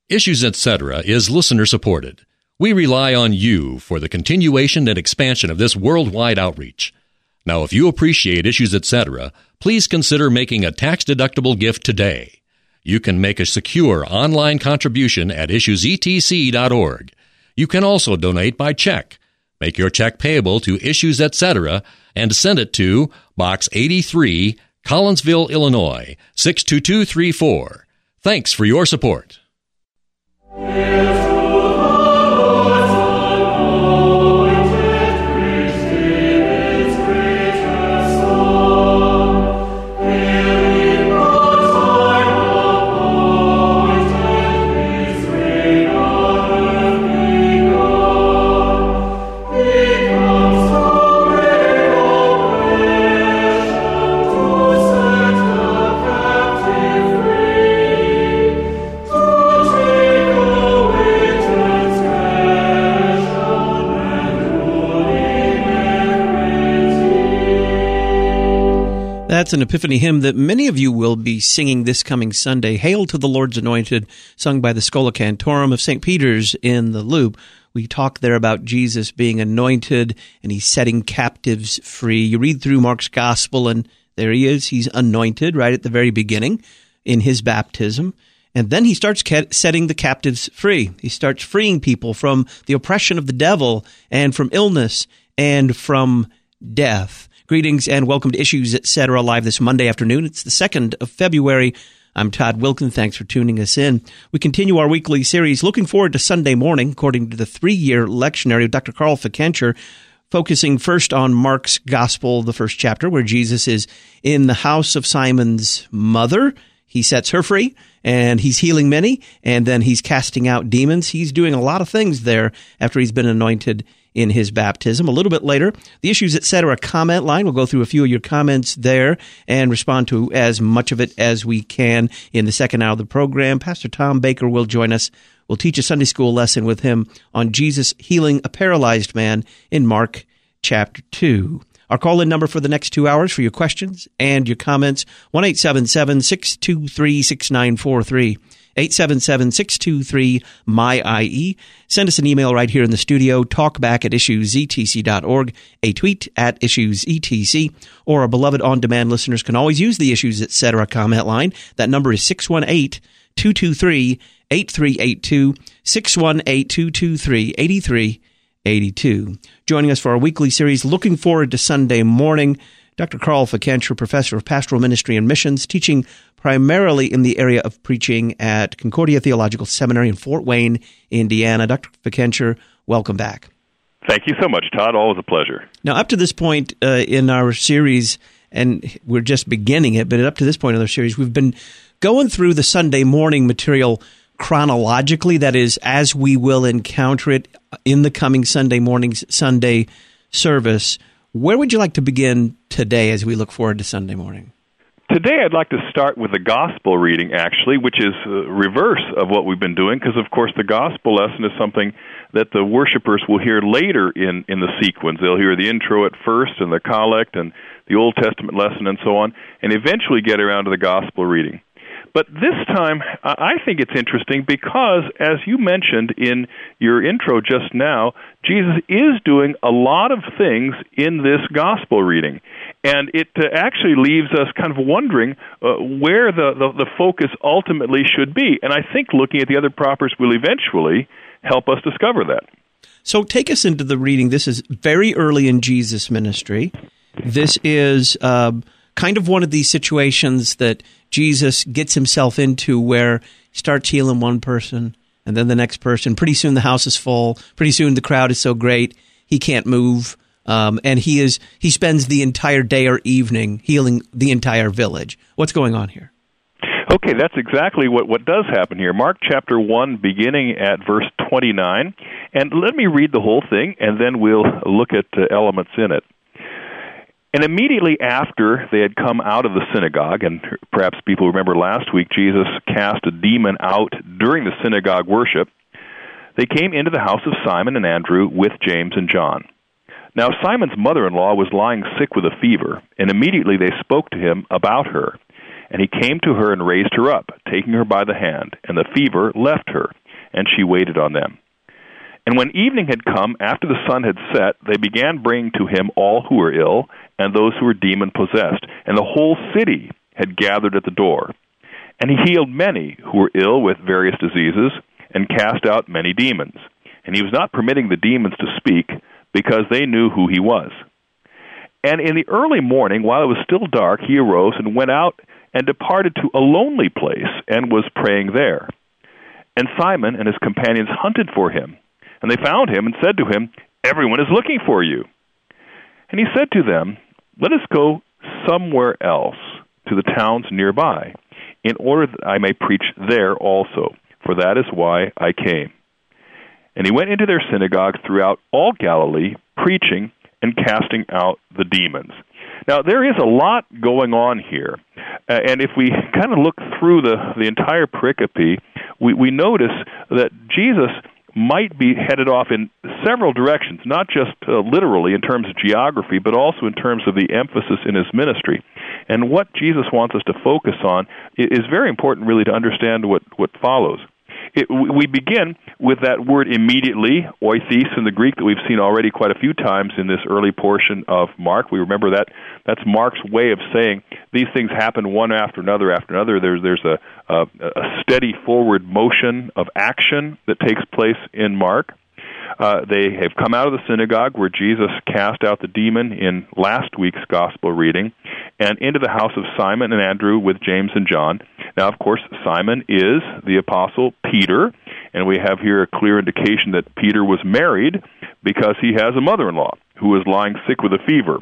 Issues Etc. is listener-supported. We rely on you for the continuation and expansion of this worldwide outreach. Now, if you appreciate Issues Etc., please consider making a tax-deductible gift today. You can make a secure online contribution at issuesetc.org. You can also donate by check. Make your check payable to Issues Etc. and send it to Box 83, Collinsville, Illinois, 62234. Thanks for your support. That's an Epiphany hymn that many of you will be singing this coming Sunday. Hail to the Lord's Anointed, sung by the Schola Cantorum of St. Peter's in the Loop. We talk there about Jesus being anointed and he's setting captives free. You read through Mark's Gospel and there he is. He's anointed right at the very beginning in his baptism. And then he starts setting the captives free. He starts freeing people from the oppression of the devil and from illness and from death. Greetings and welcome to Issues Etc. live this Monday afternoon. It's the 2nd of February. I'm Todd Wilkin. Thanks for tuning us in. We continue our weekly series, looking forward to Sunday morning, according to the 3-year lectionary of Dr. Carl Fikencher, focusing first on Mark's Gospel, the first chapter, where Jesus is in the house of Simon's mother. He sets her free, and he's healing many, and then he's casting out demons. He's doing a lot of things there after he's been anointed in his baptism. A little bit later, the Issues Etc. comment line. We'll go through a few of your comments there and respond to as much of it as we can in the second hour of the program. Pastor Tom Baker will join us. We'll teach a Sunday school lesson with him on Jesus healing a paralyzed man in Mark chapter 2. Our call-in number for the next 2 hours for your questions and your comments, 1-877-623-6943. 877-623-MY-IE. Send us an email right here in the studio, talkback@issuesetc.org, a tweet at issuesetc, or our beloved on-demand listeners can always use the Issues Etc. comment line. That number is 618-223-8382, 618-223-8382. Joining us for our weekly series, looking forward to Sunday morning, Dr. Carl Fikencher, Professor of Pastoral Ministry and Missions, teaching primarily in the area of preaching at Concordia Theological Seminary in Fort Wayne, Indiana. Dr. Fikencher, welcome back. Thank you so much, Todd. Always a pleasure. Now, up to this point in our series, and we're just beginning it, but up to this point in our series, we've been going through the Sunday morning material chronologically, that is, as we will encounter it in the coming Sunday morning's Sunday service. Where would you like to begin today as we look forward to Sunday morning? Today I'd like to start with the gospel reading, actually, which is reverse of what we've been doing, because, of course, the gospel lesson is something that the worshipers will hear later in the sequence. They'll hear the intro at first and the collect and the Old Testament lesson and so on, and eventually get around to the gospel reading. But this time, I think it's interesting because, as you mentioned in your intro just now, Jesus is doing a lot of things in this gospel reading. And it actually leaves us kind of wondering where the focus ultimately should be. And I think looking at the other propers will eventually help us discover that. So take us into the reading. This is very early in Jesus' ministry. This is kind of one of these situations that Jesus gets himself into where he starts healing one person and then the next person. Pretty soon the house is full. Pretty soon the crowd is so great he can't move. And he spends the entire day or evening healing the entire village. What's going on here? Okay, that's exactly what does happen here. Mark chapter 1, beginning at verse 29. And let me read the whole thing, and then we'll look at elements in it. And immediately after they had come out of the synagogue, and perhaps people remember last week Jesus cast a demon out during the synagogue worship, they came into the house of Simon and Andrew with James and John. Now Simon's mother-in-law was lying sick with a fever, and immediately they spoke to him about her. And he came to her and raised her up, taking her by the hand, and the fever left her, and she waited on them. And when evening had come, after the sun had set, they began bringing to him all who were ill, and those who were demon-possessed, and the whole city had gathered at the door. And he healed many who were ill with various diseases, and cast out many demons. And he was not permitting the demons to speak, because they knew who he was. And in the early morning, while it was still dark, he arose and went out and departed to a lonely place, and was praying there. And Simon and his companions hunted for him. And they found him and said to him, "Everyone is looking for you." And he said to them, "Let us go somewhere else, to the towns nearby, in order that I may preach there also, for that is why I came." And he went into their synagogue throughout all Galilee, preaching and casting out the demons. Now, there is a lot going on here. And if we kind of look through the entire pericope, we notice that Jesus might be headed off in several directions, not just literally in terms of geography, but also in terms of the emphasis in his ministry. And what Jesus wants us to focus on is very important, really, to understand what follows. We begin with that word immediately, oithis in the Greek, that we've seen already quite a few times in this early portion of Mark. We remember that's Mark's way of saying these things happen one after another after another. There's a steady forward motion of action that takes place in Mark. They have come out of the synagogue where Jesus cast out the demon in last week's gospel reading, and into the house of Simon and Andrew with James and John. Now, of course, Simon is the apostle Peter, and we have here a clear indication that Peter was married because he has a mother-in-law who is lying sick with a fever.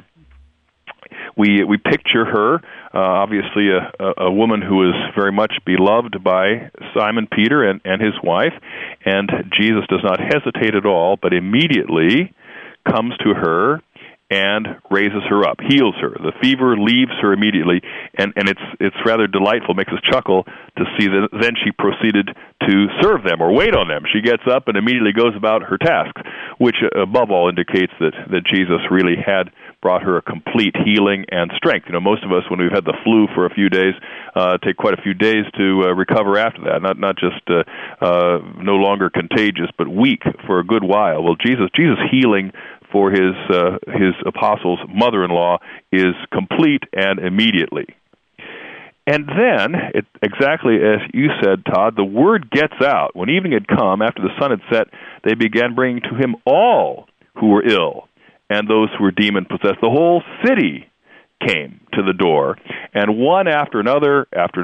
We picture her, obviously a woman who is very much beloved by Simon Peter and his wife, and Jesus does not hesitate at all, but immediately comes to her and raises her up, heals her. The fever leaves her immediately, and it's rather delightful, makes us chuckle to see that then she proceeded to serve them or wait on them. She gets up and immediately goes about her tasks, which above all indicates that Jesus really had brought her a complete healing and strength. You know, most of us, when we've had the flu for a few days, take quite a few days to recover after that, not just no longer contagious, but weak for a good while. Well, Jesus' healing for his apostles' mother-in-law is complete and immediately. And then, exactly as you said, Todd, the word gets out. When evening had come, after the sun had set, they began bringing to him all who were ill and those who were demon-possessed. The whole city came to the door, and one after another,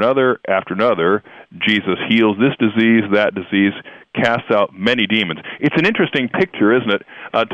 Jesus heals this disease, that disease, casts out many demons. It's an interesting picture, isn't it,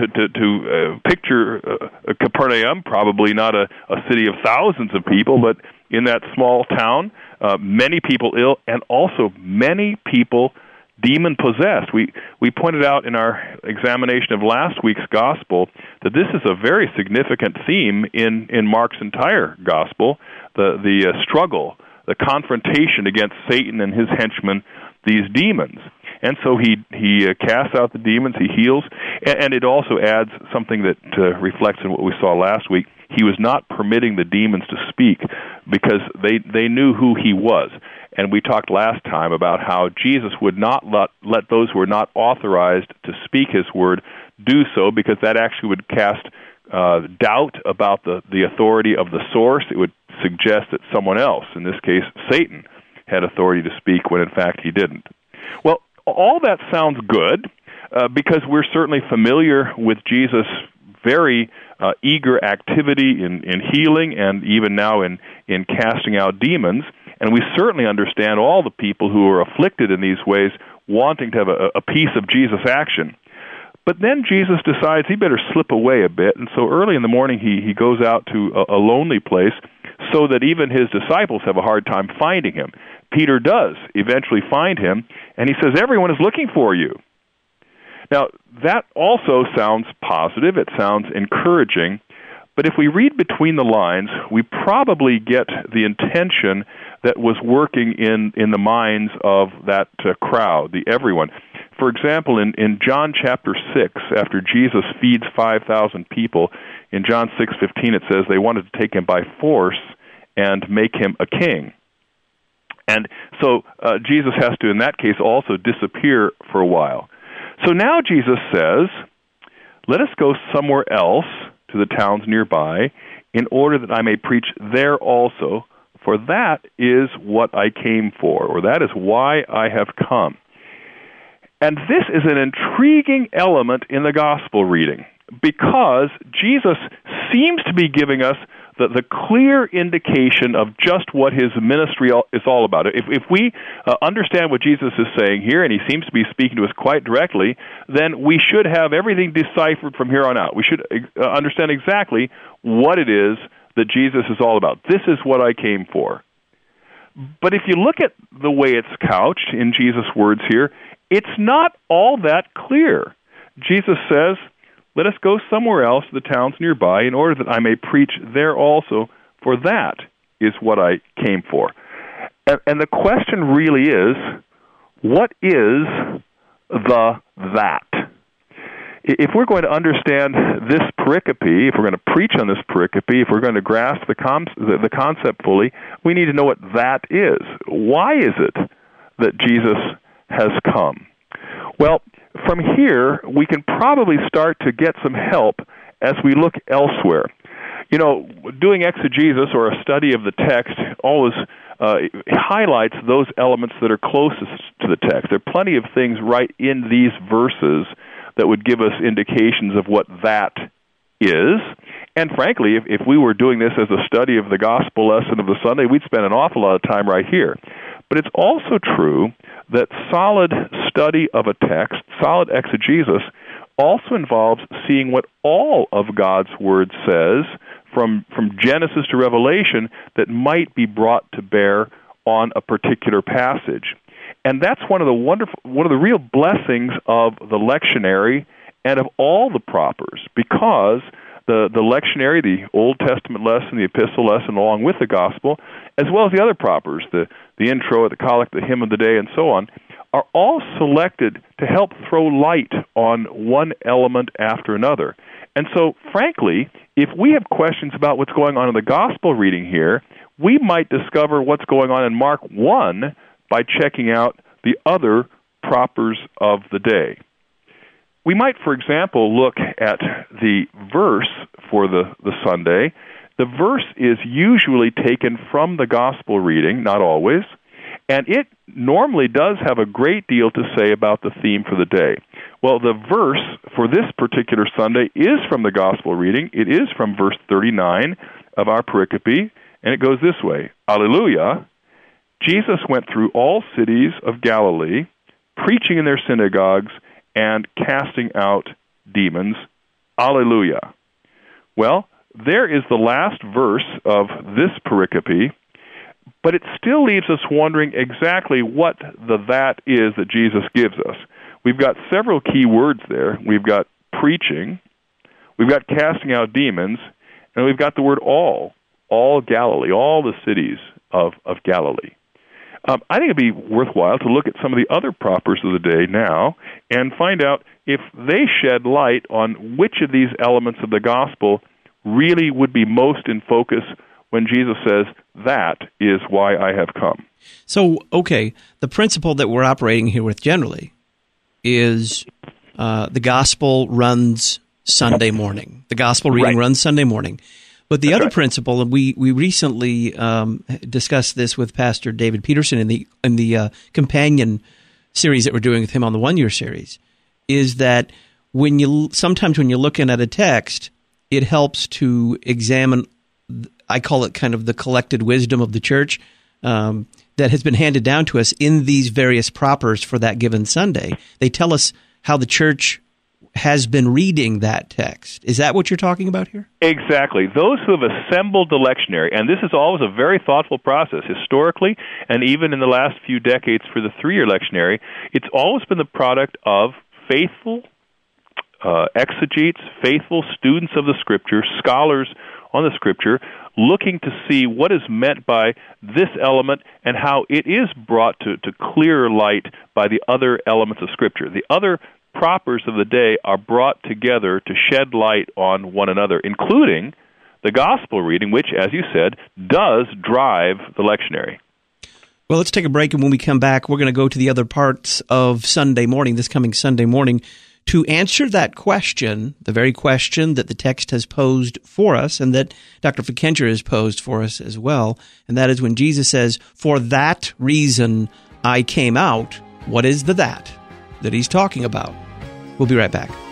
to picture Capernaum, probably not a city of thousands of people, but in that small town, many people ill, and also many people demon-possessed. We pointed out in our examination of last week's gospel that this is a very significant theme in Mark's entire gospel, the struggle, the confrontation against Satan and his henchmen, these demons. And so he casts out the demons, he heals, and it also adds something that reflects on what we saw last week. He was not permitting the demons to speak because they knew who he was. And we talked last time about how Jesus would not let those who were not authorized to speak his word do so, because that actually would cast doubt about the authority of the source. It would suggest that someone else, in this case Satan, had authority to speak when in fact he didn't. Well, all that sounds good because we're certainly familiar with Jesus' very eager activity in healing and even now in casting out demons. And we certainly understand all the people who are afflicted in these ways wanting to have a piece of Jesus' action. But then Jesus decides he better slip away a bit, and so early in the morning he goes out to a lonely place so that even his disciples have a hard time finding him. Peter does eventually find him, and he says, "Everyone is looking for you." Now, that also sounds positive, it sounds encouraging, but if we read between the lines, we probably get the intention that was working in the minds of that crowd, the everyone. For example, in John chapter 6, after Jesus feeds 5,000 people, in John 6:15 it says they wanted to take him by force and make him a king. And so Jesus has to, in that case, also disappear for a while. So now Jesus says, let us go somewhere else to the towns nearby in order that I may preach there also, for that is what I came for, or that is why I have come. And this is an intriguing element in the gospel reading, because Jesus seems to be giving us the clear indication of just what his ministry is all about. If we understand what Jesus is saying here, and he seems to be speaking to us quite directly, then we should have everything deciphered from here on out. We should understand exactly what it is that Jesus is all about. This is what I came for. But if you look at the way it's couched in Jesus' words here, it's not all that clear. Jesus says, let us go somewhere else to the towns nearby in order that I may preach there also, for that is what I came for. And the question really is, what is the that? If we're going to understand this pericope, if we're going to preach on this pericope, if we're going to grasp the concept fully, we need to know what that is. Why is it that Jesus has come? Well, from here, we can probably start to get some help as we look elsewhere. You know, doing exegesis or a study of the text always highlights those elements that are closest to the text. There are plenty of things right in these verses that would give us indications of what that is. And frankly, if we were doing this as a study of the gospel lesson of the Sunday, we'd spend an awful lot of time right here. But it's also true that solid study of a text, solid exegesis, also involves seeing what all of God's Word says from Genesis to Revelation that might be brought to bear on a particular passage. And that's one of the real blessings of the lectionary and of all the propers, because the lectionary, the Old Testament lesson, the epistle lesson, along with the gospel, as well as the other propers, the intro, the collect, the hymn of the day, and so on, are all selected to help throw light on one element after another. And so, frankly, if we have questions about what's going on in the gospel reading here, we might discover what's going on in Mark 1 by checking out the other propers of the day. We might, for example, look at the verse for the Sunday. The verse is usually taken from the gospel reading, not always, and it normally does have a great deal to say about the theme for the day. Well, the verse for this particular Sunday is from the gospel reading. It is from verse 39 of our pericope, and it goes this way: Alleluia, Jesus went through all cities of Galilee, preaching in their synagogues and casting out demons. Alleluia. Well, there is the last verse of this pericope, but it still leaves us wondering exactly what that is that Jesus gives us. We've got several key words there. We've got preaching, we've got casting out demons, and we've got the word all Galilee, all the cities of Galilee. I think it'd be worthwhile to look at some of the other propers of the day now and find out if they shed light on which of these elements of the gospel really would be most in focus when Jesus says, that is why I have come. So, okay, the principle that we're operating here with generally is the gospel runs Sunday morning. The gospel reading runs Sunday morning. But the other principle, and we recently discussed this with Pastor David Peterson in the companion series that we're doing with him on the 1 year series, is that sometimes when you're looking at a text, it helps to examine, I call it kind of the collected wisdom of the church that has been handed down to us in these various propers for that given Sunday. They tell us how the church has been reading that text. Is that what you're talking about here? Exactly. Those who have assembled the lectionary, and this is always a very thoughtful process, historically, and even in the last few decades for the 3 year lectionary, it's always been the product of faithful exegetes, faithful students of the Scripture, scholars on the Scripture, looking to see what is meant by this element and how it is brought to clearer light by the other elements of Scripture. The other propers of the day are brought together to shed light on one another, including the gospel reading, which, as you said, does drive the lectionary. Well, let's take a break, and when we come back, we're going to go to the other parts of Sunday morning, this coming Sunday morning, to answer that question, the very question that the text has posed for us and that Dr. Fikencher has posed for us as well, and that is when Jesus says, "For that reason I came out," what is the that he's talking about? We'll be right back.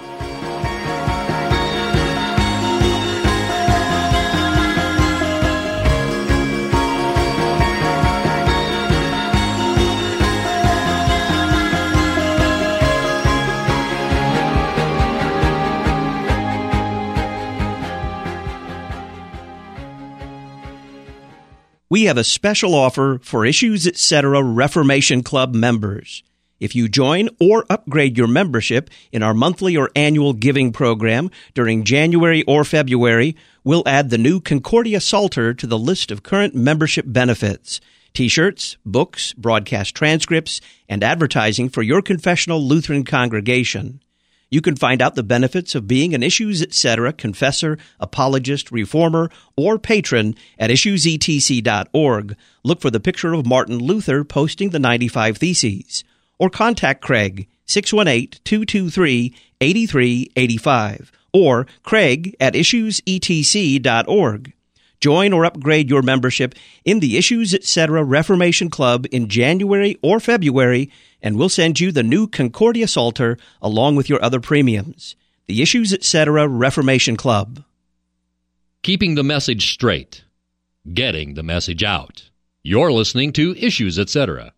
We have a special offer for Issues Etc. Reformation Club members. If you join or upgrade your membership in our monthly or annual giving program during January or February, we'll add the new Concordia Psalter to the list of current membership benefits: T-shirts, books, broadcast transcripts, and advertising for your confessional Lutheran congregation. You can find out the benefits of being an Issues Etc. confessor, apologist, reformer, or patron at issuesetc.org. Look for the picture of Martin Luther posting the 95 Theses. Or contact Craig, 618-223-8385, or Craig at issuesetc.org. Join or upgrade your membership in the Issues Etc. Reformation Club in January or February, and we'll send you the new Concordia Psalter along with your other premiums. The Issues Etc. Reformation Club. Keeping the message straight. Getting the message out. You're listening to Issues Etc.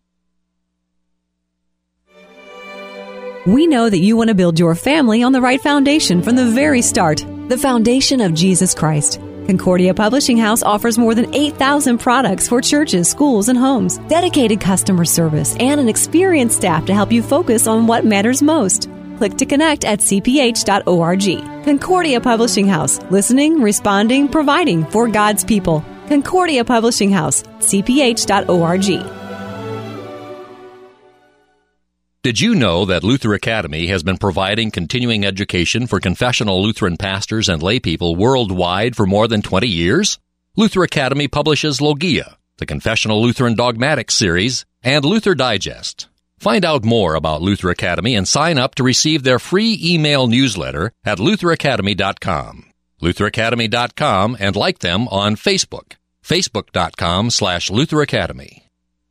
We know that you want to build your family on the right foundation from the very start, the foundation of Jesus Christ. Concordia Publishing House offers more than 8,000 products for churches, schools, and homes, dedicated customer service, and an experienced staff to help you focus on what matters most. Click to connect at cph.org. Concordia Publishing House, listening, responding, providing for God's people. Concordia Publishing House, cph.org. Did you know that Luther Academy has been providing continuing education for confessional Lutheran pastors and laypeople worldwide for more than 20 years? Luther Academy publishes Logia, the Confessional Lutheran Dogmatics series, and Luther Digest. Find out more about Luther Academy and sign up to receive their free email newsletter at lutheracademy.com. lutheracademy.com, and like them on Facebook, facebook.com/Luther Academy.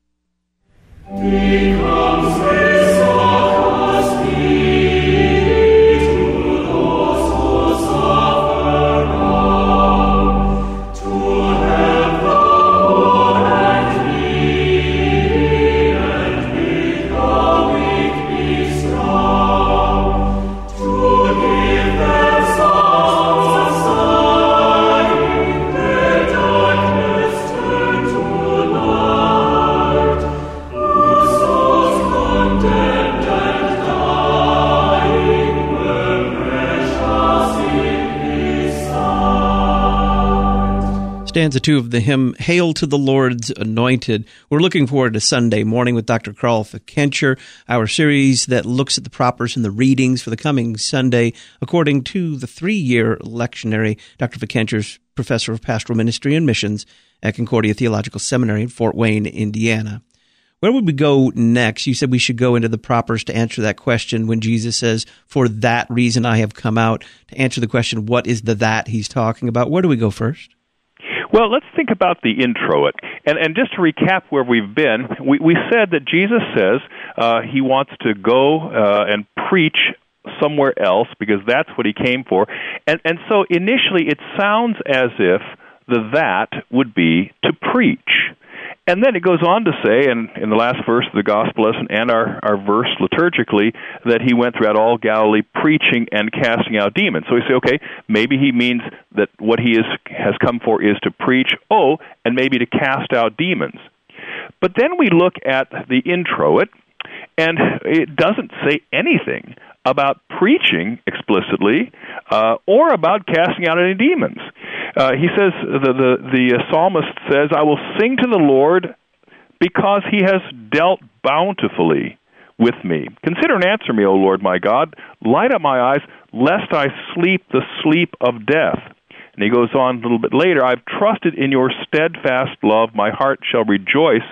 Stanza 2 of the hymn, Hail to the Lord's Anointed. We're looking forward to Sunday morning with Dr. Carl Fikencher, our series that looks at the propers and the readings for the coming Sunday according to the 3-year lectionary. Dr. Fikencher's professor of pastoral ministry and missions at Concordia Theological Seminary in Fort Wayne, Indiana. Where would we go next? You said we should go into the propers to answer that question when Jesus says, "For that reason I have come out," to answer the question, what is the that he's talking about? Where do we go first? Well, let's think about the intro. And just to recap where we've been, we said that Jesus says he wants to go and preach somewhere else because that's what he came for. And so initially it sounds as if that would be to preach. And then it goes on to say, and in the last verse of the gospel lesson and our verse liturgically, that he went throughout all Galilee preaching and casting out demons. So we say, okay, maybe he means that what he has come for is to preach, and maybe to cast out demons. But then we look at the introit, and it doesn't say anything about preaching explicitly or about casting out any demons. He says, the psalmist says, "I will sing to the Lord because he has dealt bountifully with me. Consider and answer me, O Lord my God. Light up my eyes, lest I sleep the sleep of death." And he goes on a little bit later, "I've trusted in your steadfast love. My heart shall rejoice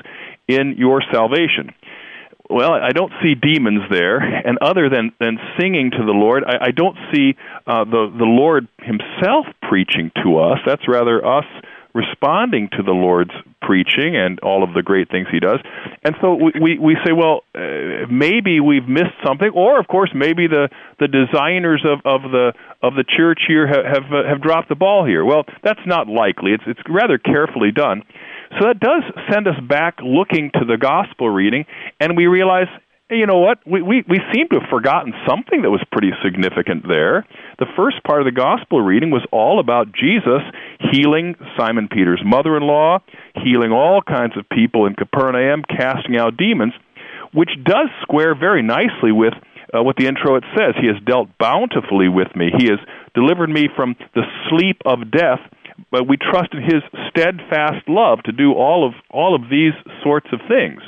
in your salvation. Well, I don't see demons there, and other than singing to the Lord, I don't see the Lord himself preaching to us. That's rather us responding to the Lord's preaching and all of the great things he does. And so we say, well, maybe we've missed something, or of course maybe the designers of the church here have dropped the ball here. Well, that's not likely. It's rather carefully done. So that does send us back looking to the gospel reading, and we realize, you know what, we seem to have forgotten something that was pretty significant there. The first part of the gospel reading was all about Jesus healing Simon Peter's mother-in-law, healing all kinds of people in Capernaum, casting out demons, which does square very nicely with what the intro it says. He has dealt bountifully with me. He has delivered me from the sleep of death. But we trust in his steadfast love to do all of these sorts of things.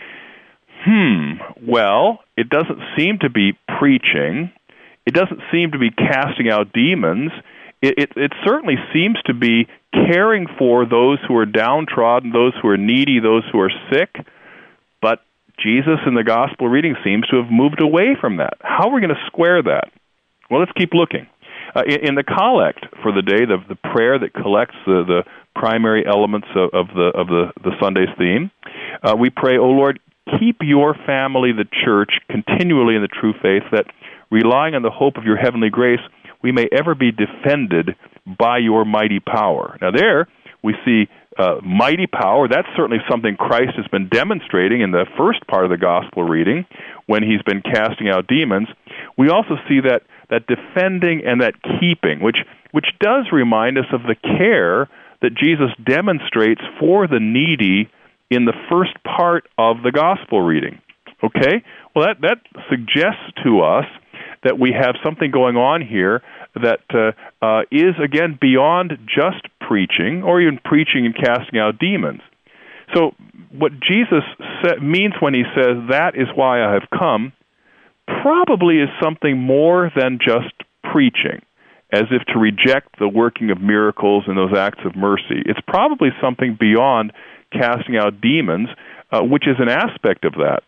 Well, it doesn't seem to be preaching. It doesn't seem to be casting out demons. It certainly seems to be caring for those who are downtrodden, those who are needy, those who are sick. But Jesus in the gospel reading seems to have moved away from that. How are we going to square that? Well, let's keep looking. In the collect for the day, the prayer that collects the primary elements of the Sunday's theme, we pray, O Lord, keep your family, the church, continually in the true faith, that relying on the hope of your heavenly grace, we may ever be defended by your mighty power. Now there we see mighty power. That's certainly something Christ has been demonstrating in the first part of the gospel reading when he's been casting out demons. We also see that defending and that keeping, which does remind us of the care that Jesus demonstrates for the needy in the first part of the gospel reading. Okay? Well, that suggests to us that we have something going on here that is, again, beyond just preaching or even preaching and casting out demons. So what Jesus means when he says, that is why I have come, probably is something more than just preaching, as if to reject the working of miracles and those acts of mercy. It's probably something beyond casting out demons, which is an aspect of that.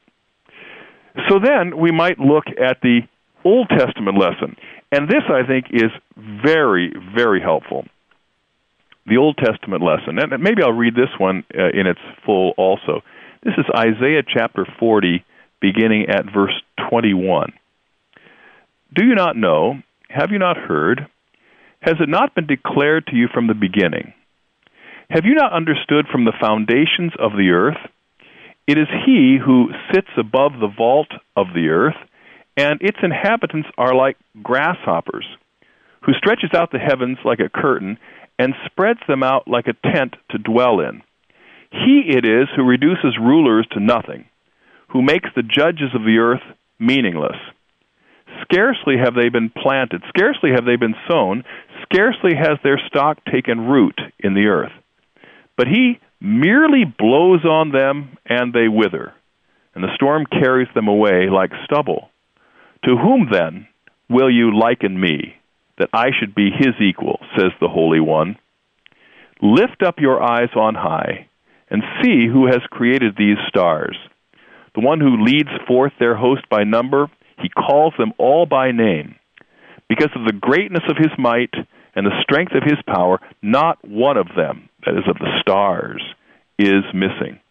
So then we might look at the Old Testament lesson, and this, I think, is very, very helpful. The Old Testament lesson, and maybe I'll read this one in its full also. This is Isaiah chapter 40, beginning at verse 21. Do you not know? Have you not heard? Has it not been declared to you from the beginning? Have you not understood from the foundations of the earth? It is he who sits above the vault of the earth, and its inhabitants are like grasshoppers, who stretches out the heavens like a curtain and spreads them out like a tent to dwell in. He it is who reduces rulers to nothing, who makes the judges of the earth meaningless. Scarcely have they been planted, scarcely have they been sown, scarcely has their stock taken root in the earth. But he merely blows on them, and they wither, and the storm carries them away like stubble. To whom, then, will you liken me, that I should be his equal, says the Holy One? Lift up your eyes on high, and see who has created these stars. The one who leads forth their host by number, he calls them all by name. Because of the greatness of his might and the strength of his power, not one of them, that is of the stars, is missing.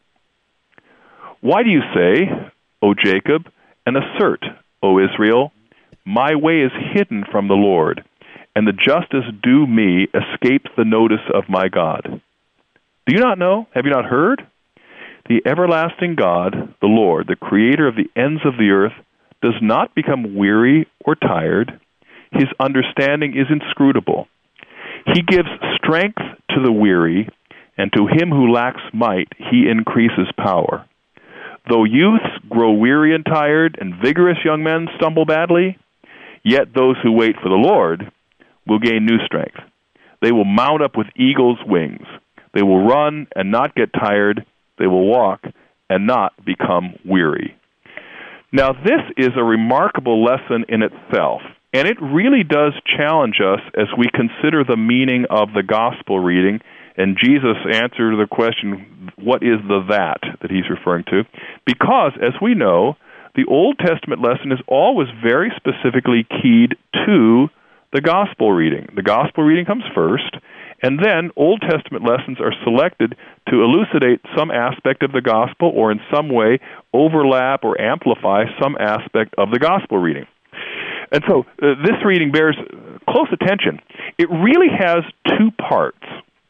Why do you say, O Jacob, and assert, O Israel, my way is hidden from the Lord, and the justice due me escapes the notice of my God? Do you not know? Have you not heard? The everlasting God, the Lord, the creator of the ends of the earth, does not become weary or tired. His understanding is inscrutable. He gives strength to the weary, and to him who lacks might, he increases power. Though youths grow weary and tired, and vigorous young men stumble badly, yet those who wait for the Lord will gain new strength. They will mount up with eagle's wings. They will run and not get tired. They will walk and not become weary. Now, this is a remarkable lesson in itself, and it really does challenge us as we consider the meaning of the gospel reading, And Jesus answered the question, what is the that he's referring to? Because, as we know, the Old Testament lesson is always very specifically keyed to the gospel reading. The gospel reading comes first, and then Old Testament lessons are selected to elucidate some aspect of the gospel or in some way overlap or amplify some aspect of the gospel reading. And so this reading bears close attention. It really has two parts.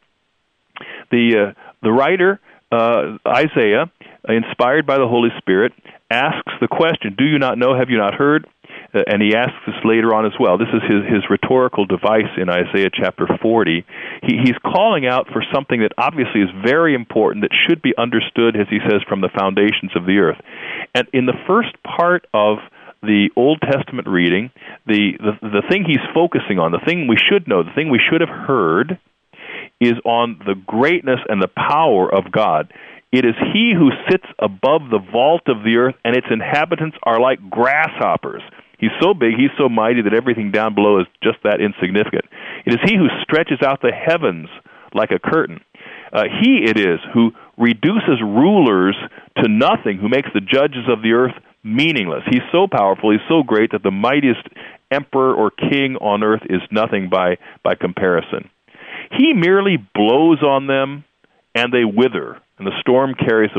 The writer, Isaiah, inspired by the Holy Spirit, asks the question, do you not know, have you not heard? And he asks this later on as well. This is his rhetorical device in Isaiah chapter 40. He's calling out for something that obviously is very important, that should be understood, as he says, from the foundations of the earth. And in the first part of the Old Testament reading, the thing he's focusing on, the thing we should know, the thing we should have heard, is on the greatness and the power of God. It is He who sits above the vault of the earth, and its inhabitants are like grasshoppers. He's so big, He's so mighty that everything down below is just that insignificant. It is He who stretches out the heavens like a curtain. He it is who reduces rulers to nothing, who makes the judges of the earth meaningless. He's so powerful, He's so great that the mightiest emperor or king on earth is nothing by comparison. He merely blows on them, and they wither, and the storm carries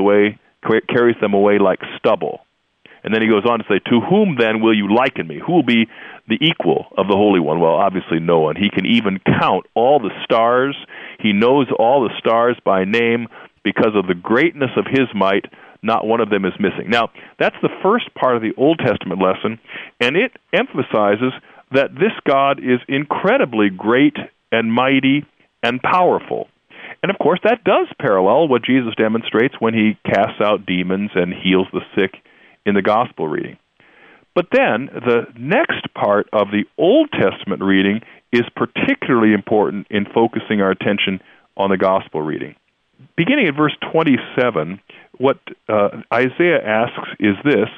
them away like stubble. And then he goes on to say, to whom then will you liken me? Who will be the equal of the Holy One? Well, obviously no one. He can even count all the stars. He knows all the stars by name. Because of the greatness of His might, not one of them is missing. Now, that's the first part of the Old Testament lesson, and it emphasizes that this God is incredibly great and mighty and powerful. And, of course, that does parallel what Jesus demonstrates when He casts out demons and heals the sick in the gospel reading. But then the next part of the Old Testament reading is particularly important in focusing our attention on the gospel reading. Beginning at verse 27, what Isaiah asks is this: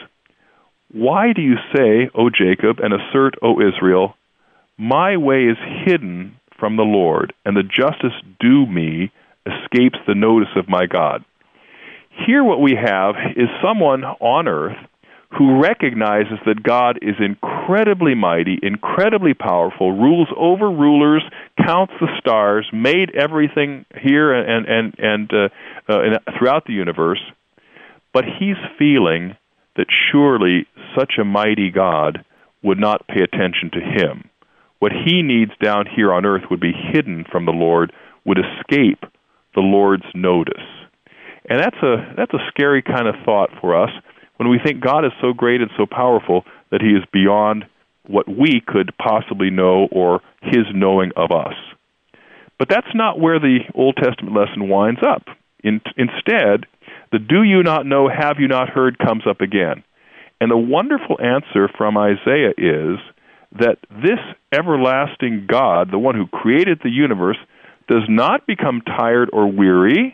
why do you say, O Jacob, and assert, O Israel, my way is hidden from the Lord, and the justice due me escapes the notice of my God? Here what we have is someone on earth who recognizes that God is incredibly mighty, incredibly powerful, rules over rulers, counts the stars, made everything here and throughout the universe, but he's feeling that surely such a mighty God would not pay attention to him. What he needs down here on earth would be hidden from the Lord, would escape the Lord's notice. And that's a scary kind of thought for us when we think God is so great and so powerful that He is beyond what we could possibly know or His knowing of us. But that's not where the Old Testament lesson winds up. Instead, the do you not know, have you not heard comes up again. And the wonderful answer from Isaiah is that this everlasting God, the one who created the universe, does not become tired or weary.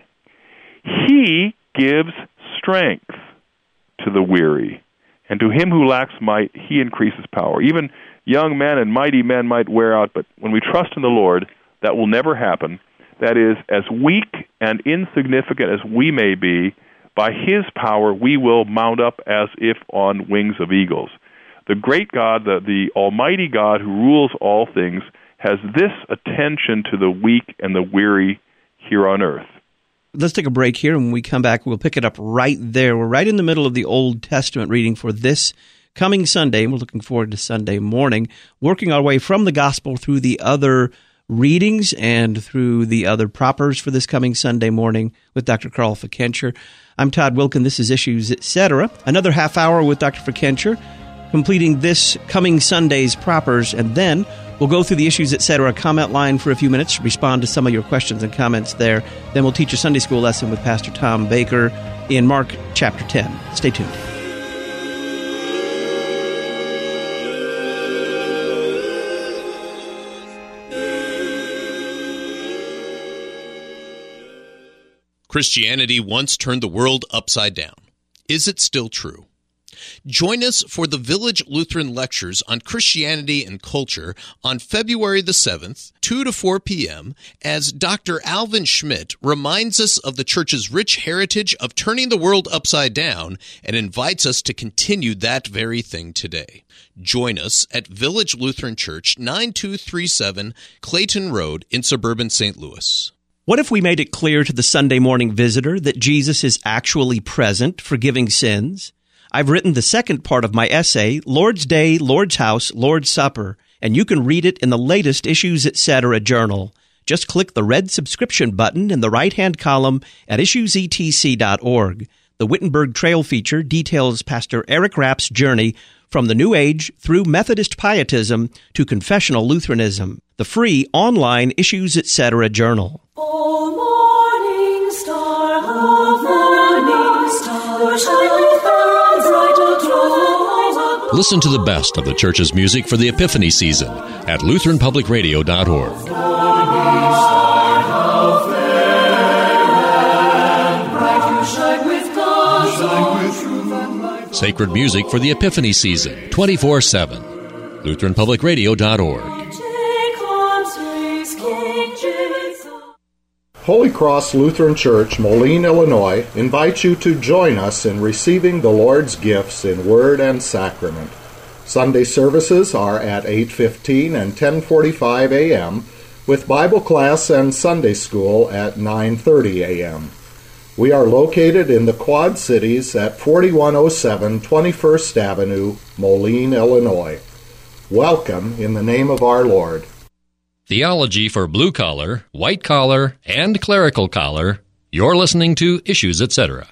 He gives strength to the weary, and to him who lacks might, He increases power. Even young men and mighty men might wear out, but when we trust in the Lord, that will never happen. That is, as weak and insignificant as we may be, by His power we will mount up as if on wings of eagles. The great God, the almighty God who rules all things, has this attention to the weak and the weary here on earth. Let's take a break here, and when we come back, we'll pick it up right there. We're right in the middle of the Old Testament reading for this coming Sunday. We're looking forward to Sunday morning, working our way from the Gospel through the other readings and through the other propers for this coming Sunday morning with Dr. Carl Fickenscher. I'm Todd Wilken. This is Issues, Etc. Another half hour with Dr. Fickenscher, completing this coming Sunday's propers, and then we'll go through the Issues, Etc. comment line for a few minutes, respond to some of your questions and comments there. Then we'll teach a Sunday school lesson with Pastor Tom Baker in Mark chapter 10. Stay tuned. Christianity once turned the world upside down. Is it still true? Join us for the Village Lutheran Lectures on Christianity and Culture on February the 7th, 2 to 4 p.m., as Dr. Alvin Schmidt reminds us of the Church's rich heritage of turning the world upside down and invites us to continue that very thing today. Join us at Village Lutheran Church, 9237 Clayton Road in suburban St. Louis. What if we made it clear to the Sunday morning visitor that Jesus is actually present, forgiving sins? I've written the second part of my essay, Lord's Day, Lord's House, Lord's Supper, and you can read it in the latest Issues Etc. journal. Just click the red subscription button in the right-hand column at issuesetc.org. The Wittenberg Trail feature details Pastor Eric Rapp's journey from the New Age through Methodist pietism to confessional Lutheranism. The free online Issues Etc. journal. O morning star, shine bright above. Listen to the best of the Church's music for the Epiphany season at LutheranPublicRadio.org. Sacred music for the Epiphany season, 24/7. LutheranPublicRadio.org. Holy Cross Lutheran Church, Moline, Illinois, invites you to join us in receiving the Lord's gifts in word and sacrament. Sunday services are at 8:15 and 10:45 a.m., with Bible class and Sunday school at 9:30 a.m. We are located in the Quad Cities at 4107 21st Avenue, Moline, Illinois. Welcome in the name of our Lord. Theology for blue collar, white collar, and clerical collar. You're listening to Issues Etc.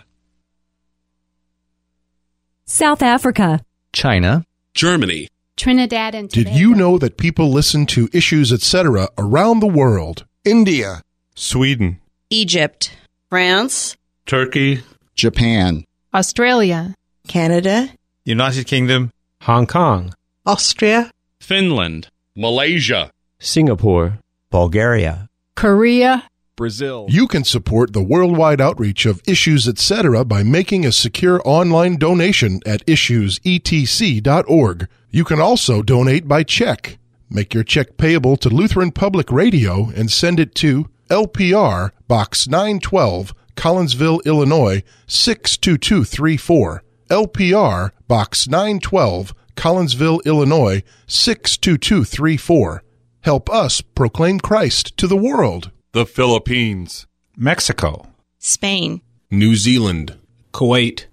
South Africa, China, Germany, Trinidad and Tobago. Did you know that people listen to Issues Etc. around the world? India, Sweden, Egypt, France, Turkey, Japan, Australia, Canada, United Kingdom, Hong Kong, Austria, Finland, Malaysia, Singapore, Bulgaria, Korea, Brazil. You can support the worldwide outreach of Issues Etc. by making a secure online donation at issuesetc.org. You can also donate by check. Make your check payable to Lutheran Public Radio and send it to LPR Box 912, Collinsville, Illinois 62234. LPR Box 912, Collinsville, Illinois 62234. Help us proclaim Christ to the world. The Philippines, Mexico, Spain, New Zealand, Kuwait,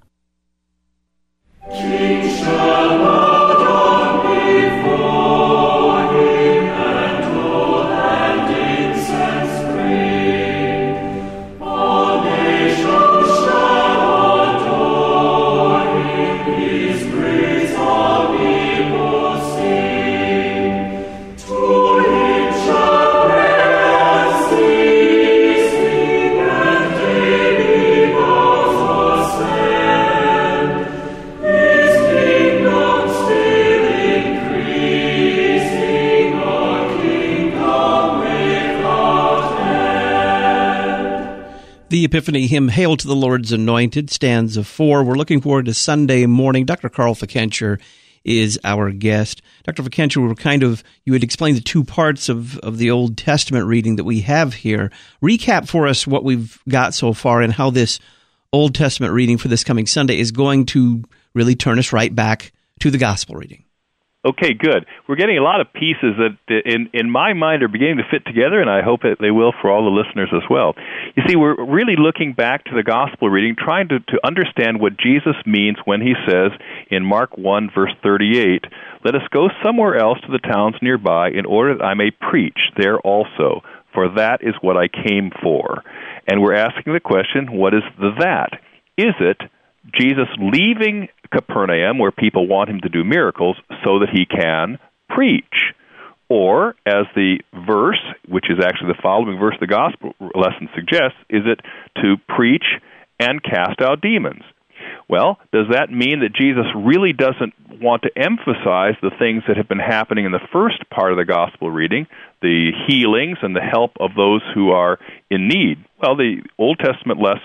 The Epiphany hymn, Hail to the Lord's Anointed, stanza 4. We're looking forward to Sunday morning. Dr. Carl Fikentscher is our guest. Dr. Fikentscher, you had explained the two parts of the Old Testament reading that we have here. Recap for us what we've got so far and how this Old Testament reading for this coming Sunday is going to really turn us right back to the Gospel reading. Okay, good. We're getting a lot of pieces that, in my mind, are beginning to fit together, and I hope that they will for all the listeners as well. You see, we're really looking back to the Gospel reading, trying to understand what Jesus means when he says in Mark 1, verse 38, "Let us go somewhere else to the towns nearby in order that I may preach there also, for that is what I came for." And we're asking the question, what is the that? Is it Jesus leaving Capernaum, where people want him to do miracles, so that he can preach? Or, as the verse, which is actually the following verse of the gospel lesson suggests, is it to preach and cast out demons? Well, does that mean that Jesus really doesn't want to emphasize the things that have been happening in the first part of the gospel reading, the healings and the help of those who are in need? Well, the Old Testament lesson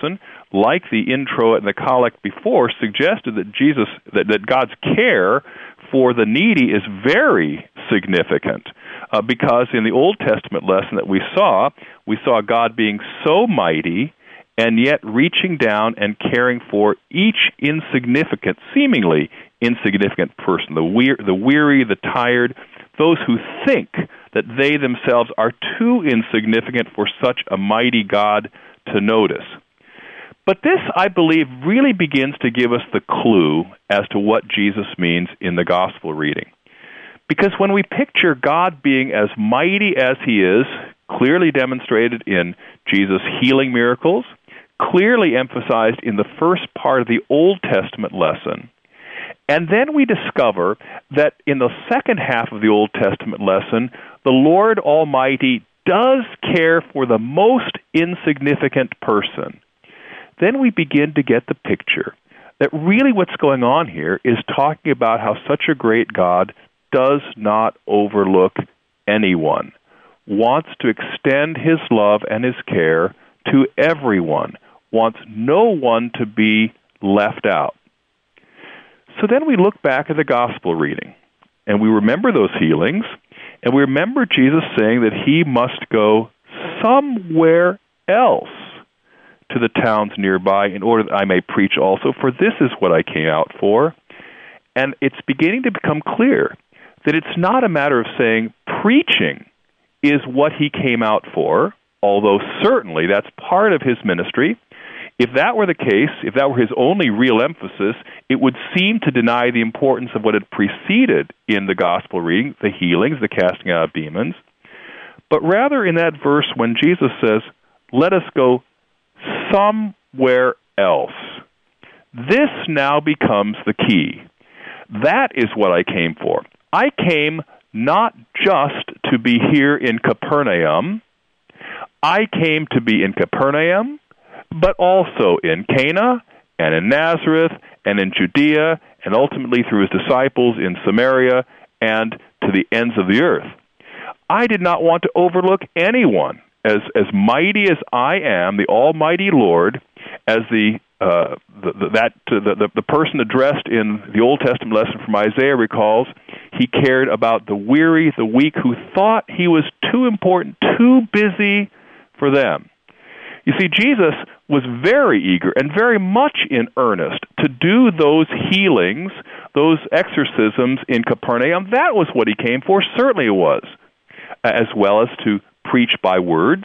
like the intro and the collect before, suggested that God's care for the needy is very significant. Because in the Old Testament lesson that we saw God being so mighty and yet reaching down and caring for each seemingly insignificant person, the weary, the tired, those who think that they themselves are too insignificant for such a mighty God to notice. But this, I believe, really begins to give us the clue as to what Jesus means in the gospel reading. Because when we picture God being as mighty as he is, clearly demonstrated in Jesus' healing miracles, clearly emphasized in the first part of the Old Testament lesson, and then we discover that in the second half of the Old Testament lesson, the Lord Almighty does care for the most insignificant person, then we begin to get the picture that really what's going on here is talking about how such a great God does not overlook anyone, wants to extend his love and his care to everyone, wants no one to be left out. So then we look back at the gospel reading, and we remember those healings, and we remember Jesus saying that he must go somewhere else to the towns nearby in order that I may preach also, for this is what I came out for. And it's beginning to become clear that it's not a matter of saying preaching is what he came out for, although certainly that's part of his ministry. If that were the case, if that were his only real emphasis, it would seem to deny the importance of what had preceded in the gospel reading, the healings, the casting out of demons. But rather in that verse when Jesus says, let us go somewhere else, this now becomes the key. That is what I came for. I came not just to be here in Capernaum. I came to be in Capernaum, but also in Cana and in Nazareth and in Judea and ultimately through his disciples in Samaria and to the ends of the earth. I did not want to overlook anyone. As mighty as I am, the Almighty Lord, as the person addressed in the Old Testament lesson from Isaiah recalls, he cared about the weary, the weak, who thought he was too important, too busy for them. You see, Jesus was very eager and very much in earnest to do those healings, those exorcisms in Capernaum. That was what he came for, certainly it was, as well as to preach by words.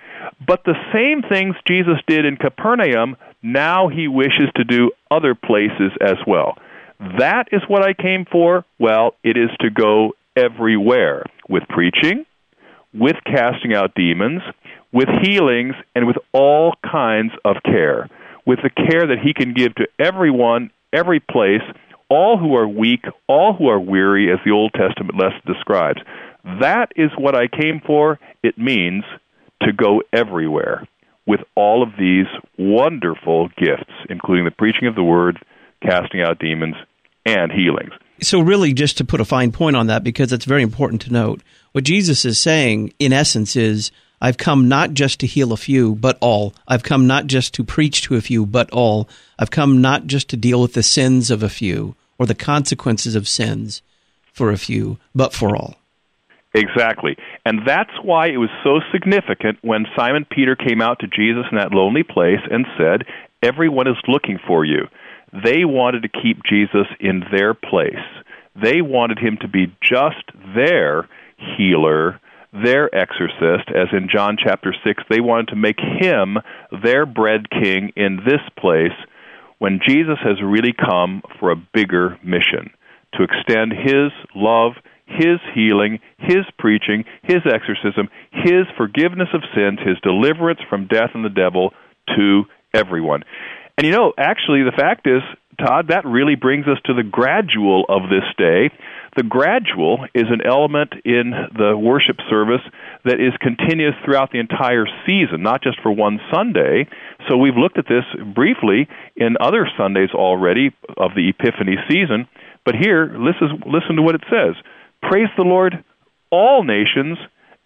But the same things Jesus did in Capernaum, now he wishes to do other places as well. That is what I came for. Well, it is to go everywhere with preaching, with casting out demons, with healings, and with all kinds of care, with the care that he can give to everyone, every place, all who are weak, all who are weary, as the Old Testament lesson describes. That is what I came for. It means to go everywhere with all of these wonderful gifts, including the preaching of the word, casting out demons, and healings. So really, just to put a fine point on that, because it's very important to note, what Jesus is saying, in essence, is, I've come not just to heal a few, but all. I've come not just to preach to a few, but all. I've come not just to deal with the sins of a few, or the consequences of sins for a few, but for all. Exactly. And that's why it was so significant when Simon Peter came out to Jesus in that lonely place and said, everyone is looking for you. They wanted to keep Jesus in their place. They wanted him to be just their healer, their exorcist, as in John chapter 6. They wanted to make him their bread king in this place, when Jesus has really come for a bigger mission, to extend his love, his healing, his preaching, his exorcism, his forgiveness of sins, his deliverance from death and the devil to everyone. And you know, actually, the fact is, Todd, that really brings us to the gradual of this day. The gradual is an element in the worship service that is continuous throughout the entire season, not just for one Sunday. So we've looked at this briefly in other Sundays already of the Epiphany season. But here, listen to what it says. Praise the Lord, all nations,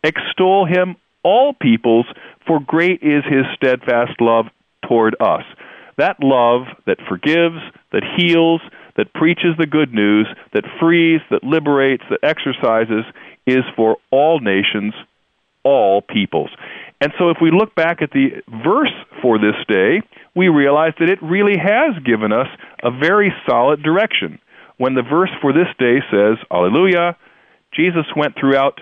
extol him, all peoples, for great is his steadfast love toward us. That love that forgives, that heals, that preaches the good news, that frees, that liberates, that exercises, is for all nations, all peoples. And so if we look back at the verse for this day, we realize that it really has given us a very solid direction. When the verse for this day says, Alleluia, Jesus went throughout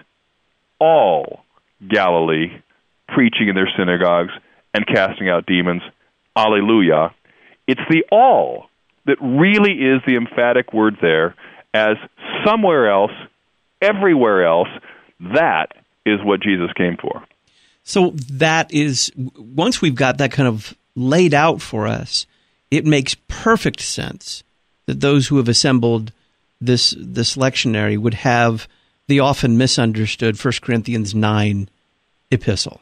all Galilee, preaching in their synagogues and casting out demons. Alleluia. It's the all that really is the emphatic word there, as somewhere else, everywhere else, that is what Jesus came for. So that is, once we've got that kind of laid out for us, it makes perfect sense that those who have assembled this lectionary would have the often misunderstood 1 Corinthians 9 epistle.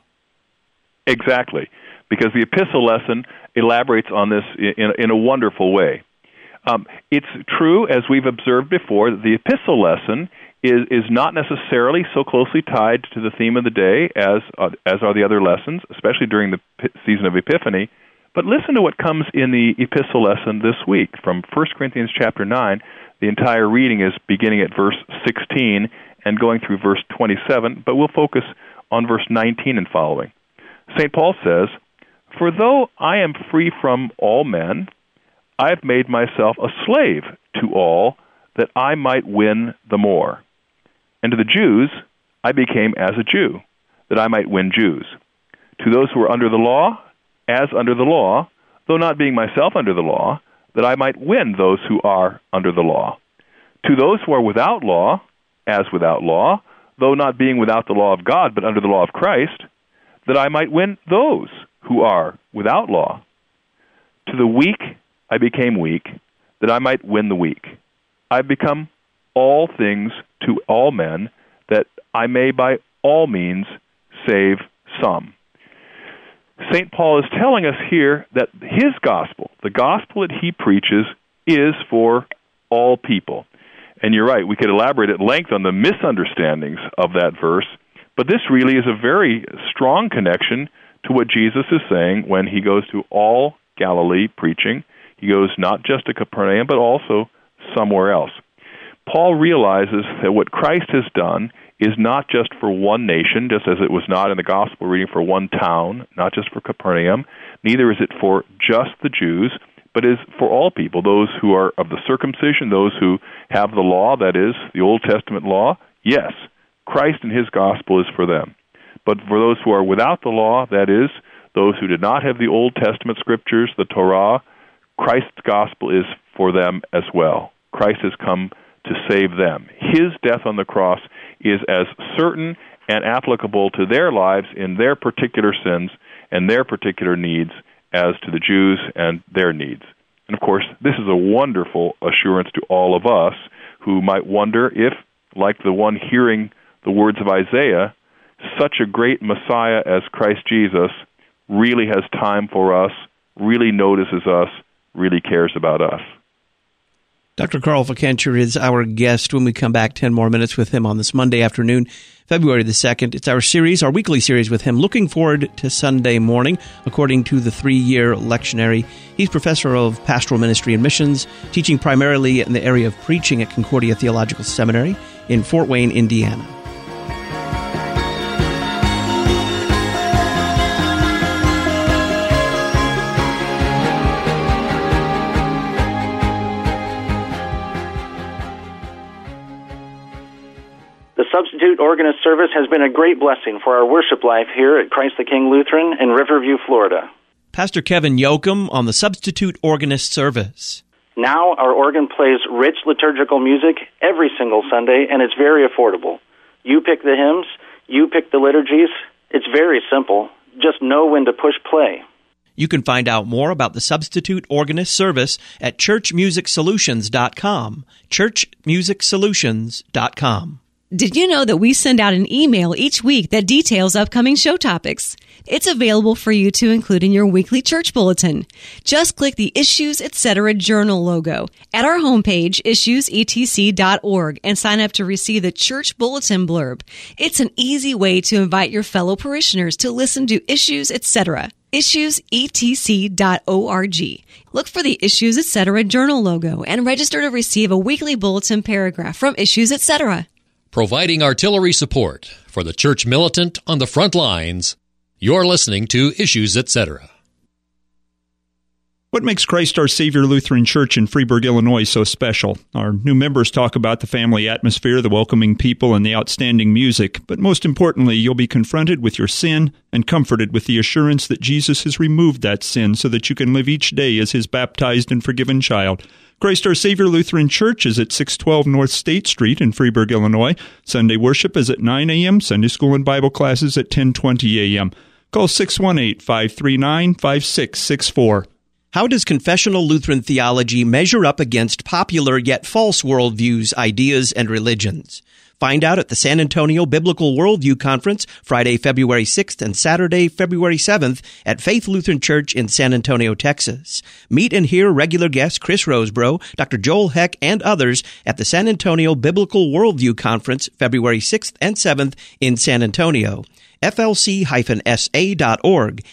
Exactly, because the epistle lesson elaborates on this in a wonderful way. It's true, as we've observed before, that the epistle lesson is not necessarily so closely tied to the theme of the day as are the other lessons, especially during the season of Epiphany. But listen to what comes in the epistle lesson this week from 1 Corinthians chapter 9. The entire reading is beginning at verse 16 and going through verse 27, but we'll focus on verse 19 and following. St. Paul says, "For though I am free from all men, I have made myself a slave to all, that I might win the more. And to the Jews I became as a Jew, that I might win Jews. To those who are under the law, as under the law, though not being myself under the law, that I might win those who are under the law. To those who are without law, as without law, though not being without the law of God, but under the law of Christ, that I might win those who are without law. To the weak I became weak, that I might win the weak. I become all things to all men, that I may by all means save some." St. Paul is telling us here that his gospel, the gospel that he preaches, is for all people. And you're right, we could elaborate at length on the misunderstandings of that verse, but this really is a very strong connection to what Jesus is saying when he goes to all Galilee preaching. He goes not just to Capernaum, but also somewhere else. Paul realizes that what Christ has done is not just for one nation, just as it was not in the gospel reading for one town, not just for Capernaum, neither is it for just the Jews, but is for all people, those who are of the circumcision, those who have the law, that is, the Old Testament law. Yes, Christ and his gospel is for them. But for those who are without the law, that is, those who did not have the Old Testament scriptures, the Torah, Christ's gospel is for them as well. Christ has come to save them. His death on the cross is as certain and applicable to their lives in their particular sins and their particular needs as to the Jews and their needs. And of course, this is a wonderful assurance to all of us who might wonder if, like the one hearing the words of Isaiah, such a great Messiah as Christ Jesus really has time for us, really notices us, really cares about us. Dr. Carl Fickenscher is our guest when we come back. 10 more minutes with him on this Monday afternoon, February the 2nd. It's our weekly series with him. Looking forward to Sunday morning, according to the 3-year lectionary. He's professor of pastoral ministry and missions, teaching primarily in the area of preaching at Concordia Theological Seminary in Fort Wayne, Indiana. The Substitute Organist service has been a great blessing for our worship life here at Christ the King Lutheran in Riverview, Florida. Pastor Kevin Yoakum on the Substitute Organist service. Now our organ plays rich liturgical music every single Sunday, and it's very affordable. You pick the hymns, you pick the liturgies. It's very simple. Just know when to push play. You can find out more about the Substitute Organist service at churchmusicsolutions.com. churchmusicsolutions.com. Did you know that we send out an email each week that details upcoming show topics? It's available for you to include in your weekly church bulletin. Just click the Issues Etc. Journal logo at our homepage, issuesetc.org, and sign up to receive the church bulletin blurb. It's an easy way to invite your fellow parishioners to listen to Issues Etc. issuesetc.org. Look for the Issues Etc. journal logo and register to receive a weekly bulletin paragraph from Issues Etc. Providing artillery support for the church militant on the front lines. You're listening to Issues Etc. What makes Christ Our Savior Lutheran Church in Freeburg, Illinois so special? Our new members talk about the family atmosphere, the welcoming people, and the outstanding music. But most importantly, you'll be confronted with your sin and comforted with the assurance that Jesus has removed that sin so that you can live each day as His baptized and forgiven child. Christ Our Savior Lutheran Church is at 612 North State Street in Freeburg, Illinois. Sunday worship is at 9 a.m., Sunday school and Bible classes at 10:20 a.m. Call 618-539-5664. How does confessional Lutheran theology measure up against popular yet false worldviews, ideas, and religions? Find out at the San Antonio Biblical Worldview Conference, Friday, February 6th and Saturday, February 7th at Faith Lutheran Church in San Antonio, Texas. Meet and hear regular guests Chris Rosebrough, Dr. Joel Heck, and others at the San Antonio Biblical Worldview Conference, February 6th and 7th in San Antonio. FLC-SA.org,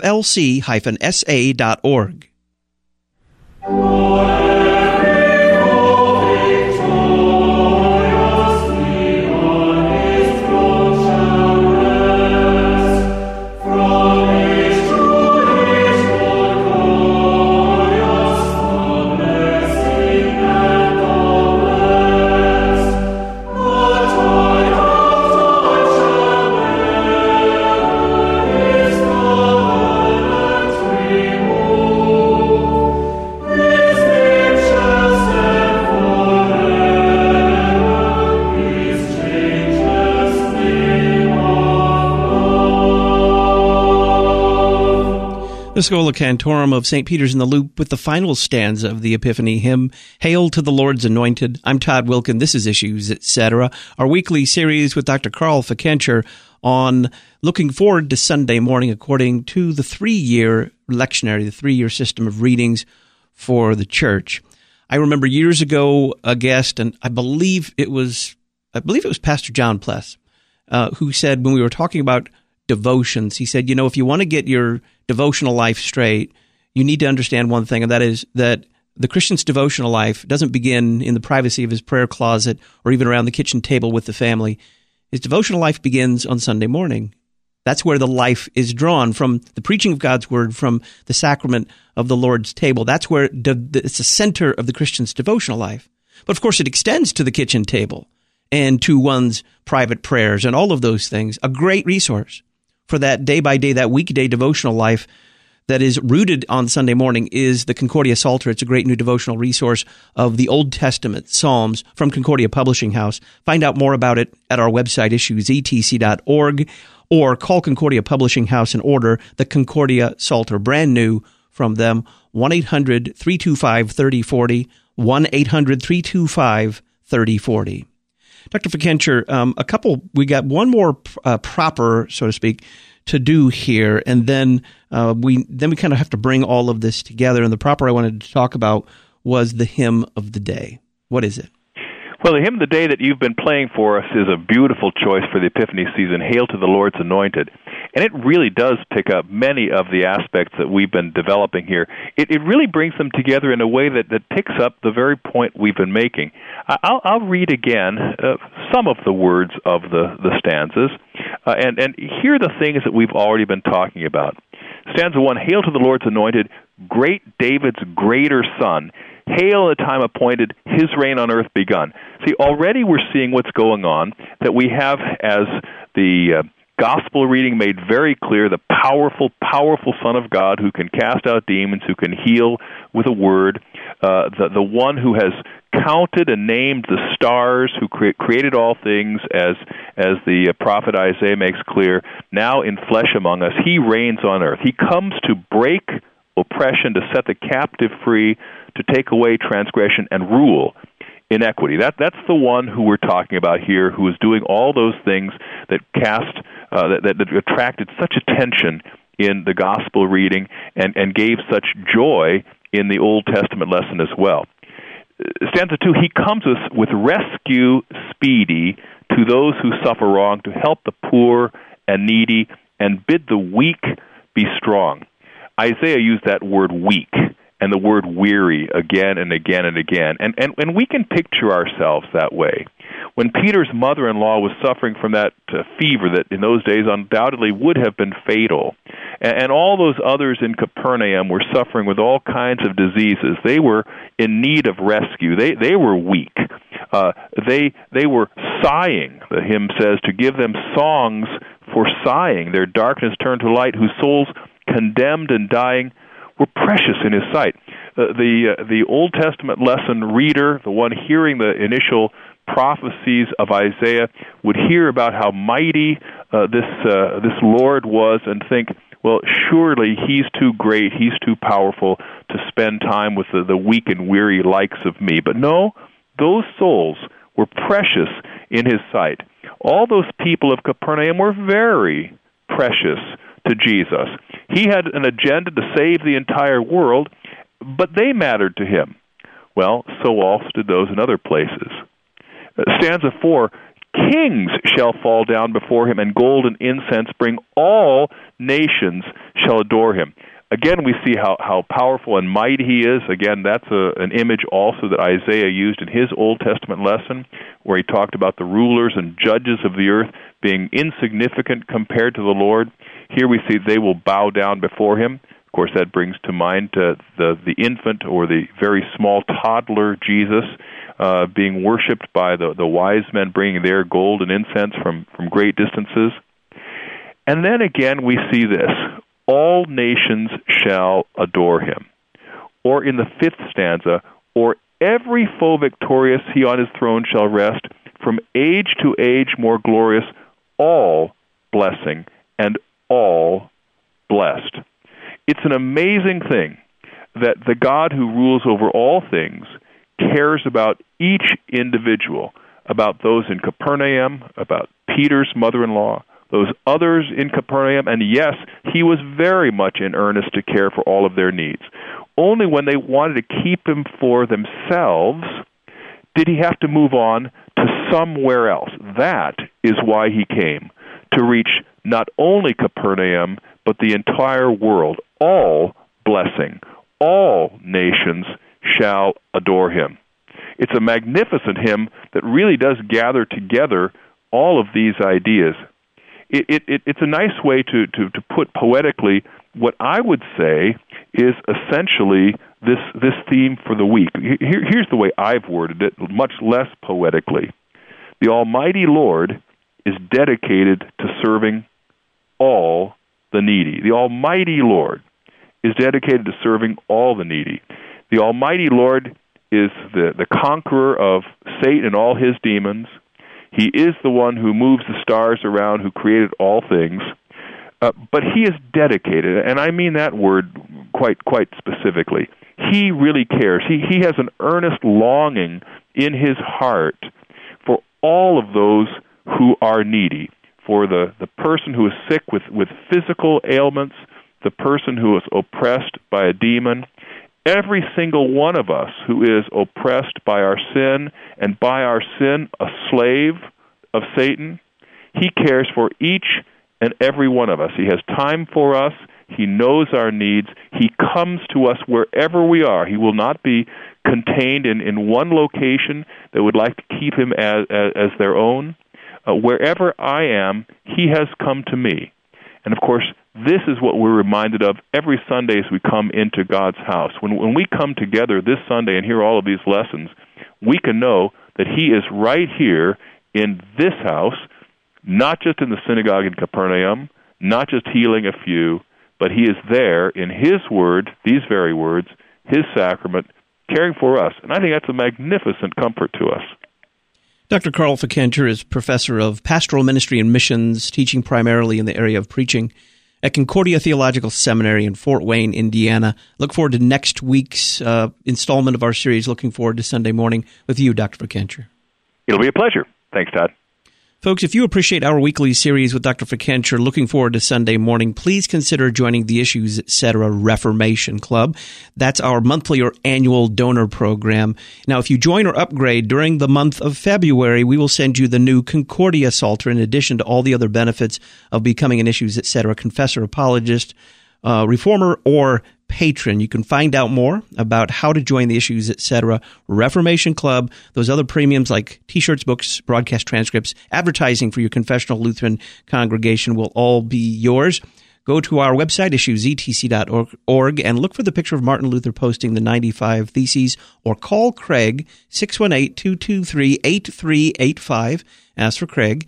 FLC-SA.org. The Schola Cantorum of St. Peter's in the Loop with the final stanza of the Epiphany hymn, Hail to the Lord's Anointed. I'm Todd Wilkin. This is Issues, Etc., our weekly series with Dr. Carl Fikencher on looking forward to Sunday morning according to the 3-year lectionary, the 3-year system of readings for the church. I remember years ago a guest, and I believe it was Pastor John Pless, who said when we were talking about devotions, he said, if you want to get your devotional life straight, you need to understand one thing, and that is that the Christian's devotional life doesn't begin in the privacy of his prayer closet or even around the kitchen table with the family. His devotional life begins on Sunday morning. That's where the life is drawn, from the preaching of God's Word, from the sacrament of the Lord's table. That's where it's the center of the Christian's devotional life. But of course, it extends to the kitchen table and to one's private prayers and all of those things. A great resource for that day-by-day, that weekday devotional life that is rooted on Sunday morning is the Concordia Psalter. It's a great new devotional resource of the Old Testament Psalms from Concordia Publishing House. Find out more about it at our website, issuesetc.org, or call Concordia Publishing House and order the Concordia Psalter, brand new from them, 1-800-325-3040, 1-800-325-3040. Dr. Fikencher, we got one more proper, so to speak, to do here, and then we kind of have to bring all of this together. And the proper I wanted to talk about was the hymn of the day. What is it? Well, the hymn of the day that you've been playing for us is a beautiful choice for the Epiphany season, Hail to the Lord's Anointed. And it really does pick up many of the aspects that we've been developing here. It really brings them together in a way that picks up the very point we've been making. I'll read again some of the words of the stanzas, and hear the things that we've already been talking about. Stanza 1, Hail to the Lord's Anointed, great David's greater Son. Hail the time appointed, His reign on earth begun. See, already we're seeing what's going on, that we have, as the gospel reading made very clear, the powerful, powerful Son of God who can cast out demons, who can heal with a word, the one who has counted and named the stars, who created all things, as the prophet Isaiah makes clear, now in flesh among us. He reigns on earth. He comes to break oppression, to set the captive free, to take away transgression and rule inequity. That's the one who we're talking about here, who is doing all those things that that attracted such attention in the gospel reading and gave such joy in the Old Testament lesson as well. Stanza 2, He comes with rescue speedy to those who suffer wrong, to help the poor and needy, and bid the weak be strong. Isaiah used that word weak and the word weary again and again and again. And we can picture ourselves that way. When Peter's mother-in-law was suffering from that fever that in those days undoubtedly would have been fatal, and all those others in Capernaum were suffering with all kinds of diseases, they were in need of rescue. They were weak. They were sighing, the hymn says, to give them songs for sighing. Their darkness turned to light, whose souls condemned and dying were precious in his sight. The Old Testament lesson reader, the one hearing the initial prophecies of Isaiah, would hear about how mighty this Lord was and think, well, surely he's too great, he's too powerful to spend time with the weak and weary likes of me. But no, those souls were precious in his sight. All those people of Capernaum were very precious to Jesus. He had an agenda to save the entire world, but they mattered to him. Well, so also did those in other places. Stanza 4, kings shall fall down before him, and gold and incense bring, all nations shall adore him. Again, we see how powerful and mighty he is. Again, that's an image also that Isaiah used in his Old Testament lesson, where he talked about the rulers and judges of the earth being insignificant compared to the Lord. Here we see they will bow down before him. Of course, that brings to mind the infant or the very small toddler Jesus being worshipped by the wise men, bringing their gold and incense from great distances. And then again we see this, all nations shall adore him. Or in the 5th stanza, or every foe victorious he on his throne shall rest, from age to age more glorious, all blessing and all blessed. It's an amazing thing that the God who rules over all things cares about each individual, about those in Capernaum, about Peter's mother-in-law, those others in Capernaum, and yes, he was very much in earnest to care for all of their needs. Only when they wanted to keep him for themselves did he have to move on to somewhere else. That is why he came, to reach not only Capernaum, but the entire world. All blessing, all nations shall adore him. It's a magnificent hymn that really does gather together all of these ideas. It's a nice way to put poetically what I would say is essentially this theme for the week. Here's the way I've worded it, much less poetically. The Almighty Lord is dedicated to serving all the needy. The Almighty Lord is dedicated to serving all the needy. The Almighty Lord is the conqueror of Satan and all his demons. He is the one who moves the stars around, who created all things. But he is dedicated, and I mean that word quite specifically. He really cares. He has an earnest longing in his heart for all of those who are needy, for the person who is sick with physical ailments, the person who is oppressed by a demon, every single one of us who is oppressed by our sin, and by our sin a slave of Satan. He cares for each and every one of us. He has time for us. He knows our needs. He comes to us wherever we are. He will not be contained in one location that would like to keep him as their own. Wherever I am, he has come to me. And of course, this is what we're reminded of every Sunday as we come into God's house. When we come together this Sunday and hear all of these lessons, we can know that he is right here in this house, not just in the synagogue in Capernaum, not just healing a few, but he is there in his word, these very words, his sacrament, caring for us. And I think that's a magnificent comfort to us. Dr. Carl Fickenscher is professor of pastoral ministry and missions, teaching primarily in the area of preaching at Concordia Theological Seminary in Fort Wayne, Indiana. Look forward to next week's installment of our series, Looking Forward to Sunday Morning, with you, Dr. Fickenscher. It'll be a pleasure. Thanks, Todd. Folks, if you appreciate our weekly series with Dr. Fickenscher, Looking Forward to Sunday Morning, please consider joining the Issues Etc. Reformation Club. That's our monthly or annual donor program. Now, if you join or upgrade during the month of February, we will send you the new Concordia Psalter in addition to all the other benefits of becoming an Issues Etc. confessor apologist. reformer or patron. You can find out more about how to join the Issues, Etc. Reformation Club, those other premiums like T-shirts, books, broadcast transcripts, advertising for your confessional Lutheran congregation will all be yours. Go to our website, issuesetc.org, and look for the picture of Martin Luther posting the 95 Theses, or call Craig, 618-223-8385. Ask for Craig,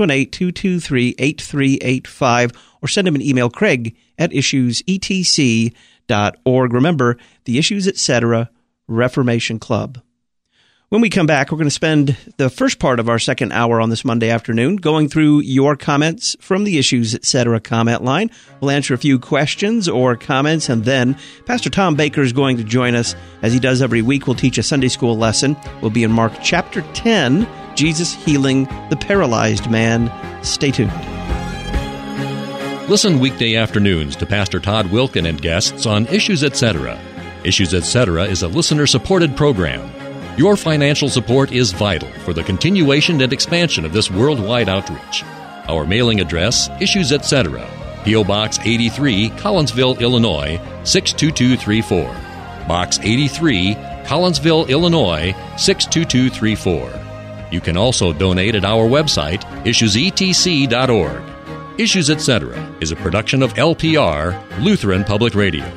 618-223-8385, or send him an email, craig@issuesetc.org. Remember, the Issues, Etc. Reformation Club. When we come back, we're going to spend the first part of our second hour on this Monday afternoon going through your comments from the Issues, Etc. comment line. We'll answer a few questions or comments, and then Pastor Tom Baker is going to join us, as he does every week. We'll teach a Sunday school lesson. We'll be in Mark chapter 10, Jesus healing the paralyzed man. Stay tuned. Listen weekday afternoons to Pastor Todd Wilkin and guests on Issues, Etc. Issues, Etc. is a listener-supported program. Your financial support is vital for the continuation and expansion of this worldwide outreach. Our mailing address, Issues, Etc., P.O. Box 83, Collinsville, Illinois, 62234. Box 83, Collinsville, Illinois, 62234. You can also donate at our website, issuesetc.org. Issues, Etc. is a production of LPR, Lutheran Public Radio.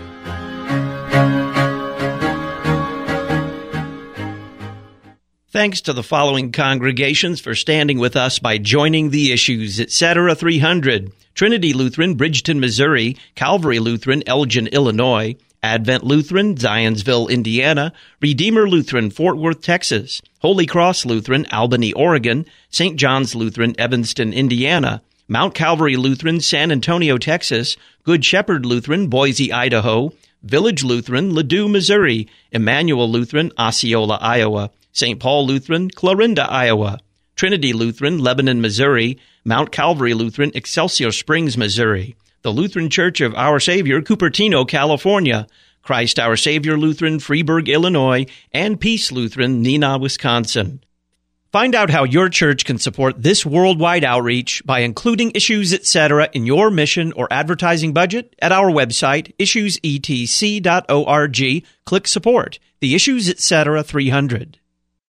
Thanks to the following congregations for standing with us by joining the Issues, Etc. 300. Trinity Lutheran, Bridgeton, Missouri. Calvary Lutheran, Elgin, Illinois. Advent Lutheran, Zionsville, Indiana. Redeemer Lutheran, Fort Worth, Texas. Holy Cross Lutheran, Albany, Oregon. St. John's Lutheran, Evanston, Indiana. Mount Calvary Lutheran, San Antonio, Texas. Good Shepherd Lutheran, Boise, Idaho. Village Lutheran, Ladue, Missouri. Emmanuel Lutheran, Osceola, Iowa. St. Paul Lutheran, Clarinda, Iowa. Trinity Lutheran, Lebanon, Missouri. Mount Calvary Lutheran, Excelsior Springs, Missouri. The Lutheran Church of Our Savior, Cupertino, California. Christ Our Savior Lutheran, Freeburg, Illinois. And Peace Lutheran, Neenah, Wisconsin. Find out how your church can support this worldwide outreach by including Issues, Etc. in your mission or advertising budget at our website, issuesetc.org. Click Support, the Issues, Etc. 300.